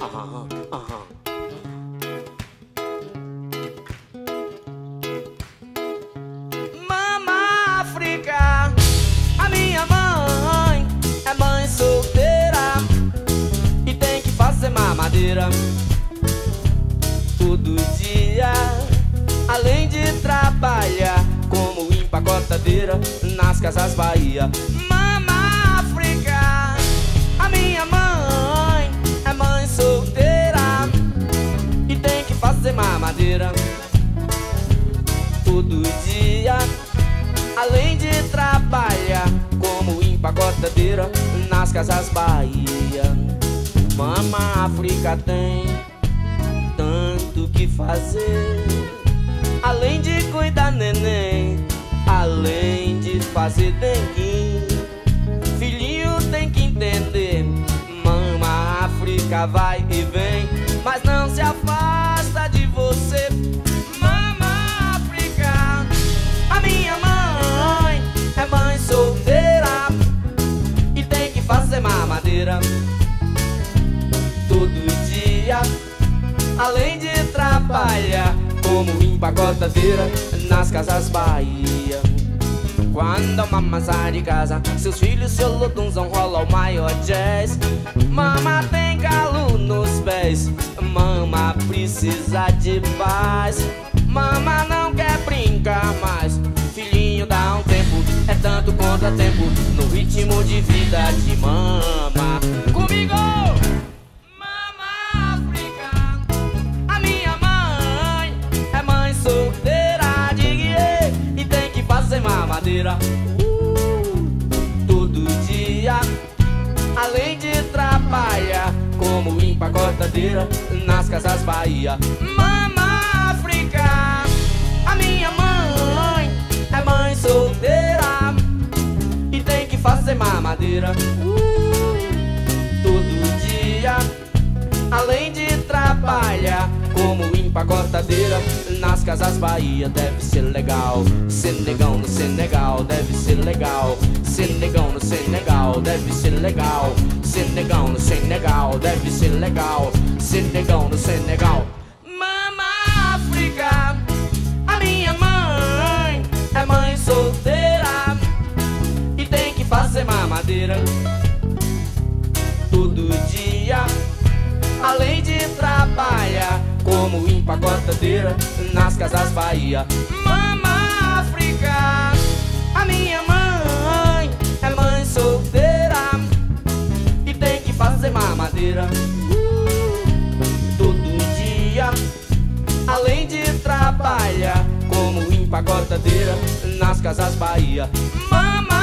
Mama África, a minha mãe é mãe solteira e tem que fazer mamadeira todo dia, além de trabalhar como empacotadeira nas Casas Bahia. Mama África, a minha mãe é mãe solteira e tem que fazer mamadeira todo dia, além de trabalhar como empacotadeira nas Casas Bahia. Mama África tem tanto que fazer, além de cuidar neném, além de fazer dengue. Filhinho tem que entender, Mama África vai e vem, mas não se afasta de você. Mama África, a minha mãe é mãe solteira e tem que fazer mamadeira todo dia, além de trabalhar como empacotadeira nas Casas Bahia. Quando a mama sai de casa, seus filhos, seu lotunzão rola o maior jazz. Mama tem galo nos pés, mama precisa de paz. Mama não quer brincar mais, filhinho dá um tempo, é tanto contratempo no ritmo de vida de mama. Comigo! Mamadeira todo dia, além de trabalhar como empacotadeira nas Casas Bahia. Mama África, a minha mãe é mãe solteira e tem que fazer mamadeira todo dia, além de trabalhar como empacotadeira nas Casas Bahia. Deve ser legal, Senegão no Senegal, deve ser legal. Senegão no Senegal, deve ser legal. Senegão no Senegal, deve ser legal. Senegão no Senegal. Mama África, a minha mãe é mãe solteira e tem que fazer mamadeira todo dia, além de trabalhar como empacotadeira nas Casas Bahia. Mama África, a minha mãe é mãe solteira e tem que fazer mamadeira todo dia, além de trabalhar como empacotadeira nas Casas Bahia. Mama